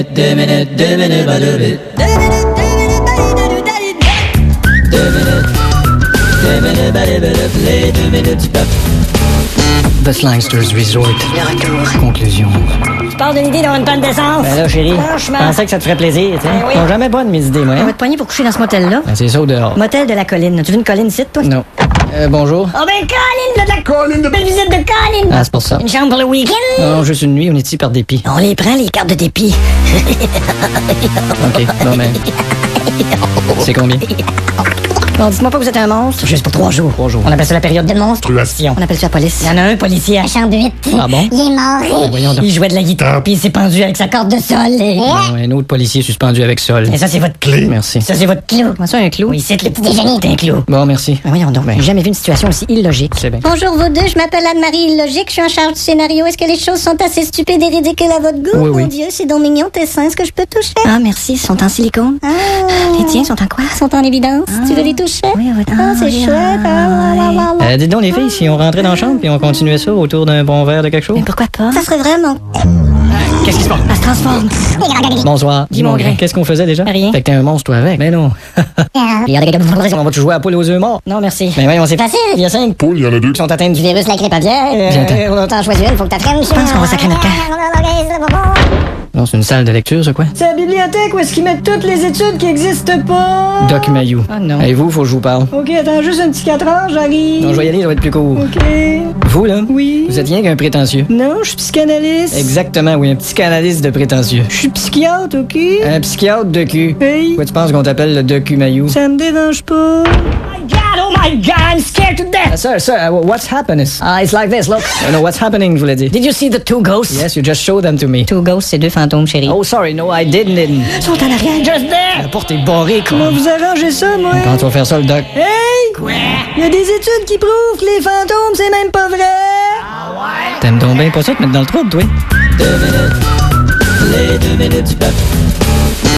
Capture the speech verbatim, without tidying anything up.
minutes, deux minutes, deux minutes, pas deux minutes. Deux minutes, deux minutes, deux minutes, deux minutes, les deux minutes du peuple. The Slangsters Resort. Conclusion. Tu pars d'une idée d'avoir une tonne d'essence? Ben là, chérie, Franchement. je pensais que ça te ferait plaisir, tu sais. Ben oui. Ils sont jamais bonnes, mes idées, moi. On Hein? va te poigner pour coucher dans ce motel-là. Ben, c'est ça au dehors. Motel de la colline. Tu veux une colline ici, toi? Non. Euh, bonjour. Oh ben, colline de la colline de belle visite de colline. Ah, c'est pour ça. Une chambre pour le week-end. Non, juste une nuit, on est ici par dépit. On les prend, les cartes de dépit. OK, bon, ben. C'est combien? Bon, dites-moi pas que vous êtes un monstre. Juste pour trois jours. Trois jours. On appelle ça la période de monstruation. On appelle ça la police. Il y en a un policier à la chambre huit. Ah bon? Il est mort. Ben, voyons donc. Il jouait de la guitare, puis il s'est pendu avec sa corde de sol. Et, Non, un autre policier suspendu avec sol. et ça, c'est votre clou. Merci. Ça, c'est votre clou. Comment ça, un clou? Oui, c'est le petit déjeuner. C'est un clou. Bon, merci. Ben voyons donc. Ben. J'ai jamais vu une situation aussi illogique. C'est bien. Bonjour vous deux, je m'appelle Anne-Marie Illogique, je suis en charge du scénario. Est-ce que les choses sont assez stupides et ridicules à votre goût? Oui, Mon oui. Dieu, c'est donc mignon tes seins, est-ce que je peux toucher? Ah, merci. Ils sont en silicone. Ah. Les tiens sont en quoi? Ils sont en évidence. Tu veux les toucher? Oui, oui. Ah, c'est oui, chouette. Ah, ah, ah, ah, ah. Euh, dites donc, les filles, si on rentrait dans la chambre puis on continuait ça autour d'un bon verre de quelque chose? Mais pourquoi pas? Ça serait vraiment... Qu'est-ce qui se passe? Elle se transforme. Bonsoir. Dis mon grain. Qu'est-ce qu'on faisait déjà? Rien. Fait que t'es un monstre, toi, avec. Mais non. On va-tu jouer à la poule aux œufs morts? Non, merci. Ben voyons, c'est Facile. Il y a cinq Poules, il y en a deux. qui sont atteintes du Du virus, la grippe aviaire. Viens, attends. Euh, on t'en choisit une, faut que t'apprennes. Je pense qu'on va sacrer notre camp. Non, c'est une salle de lecture, ça, quoi? C'est la bibliothèque où est-ce qu'ils mettent toutes les études qui existent pas. Doc Mayou. Ah non. Et vous, faut que je vous parle. Ok, attends juste un petit quatre heures, j'arrive. Non, je vais y aller, ça va être plus court. Ok. Vous, là? Oui. Vous êtes rien qu'un prétentieux. Non, je suis psychanalyste. Exactement, oui, un psychanalyste de prétentieux. Je suis psychiatre, ok? Un psychiatre de cul. Hey, Pourquoi tu penses qu'on t'appelle le Docu Mayou? ça me dérange pas. Oh my god, oh my god, I'm scared to death. Uh, sir, sir, uh, what's happening? Ah, it's like this, look. No, no, what's happening, je voulais dire. Did you see the two ghosts? Yes, you just show them to me. Two ghosts, c'est deux fantômes, chérie. Oh, sorry, no, I didn't. didn't. Ils sont en arrière. Just there. La porte est barrée, quoi. Comment vous arrangez ça, moi? Quand tu vas faire ça, le doc? Hey! Quoi? Il y a des études qui prouvent que les fantômes, c'est même pas vrai. T'aimes donc bien pas ça te mettre dans le trouble, toi? Deux minutes, les deux minutes du peuple.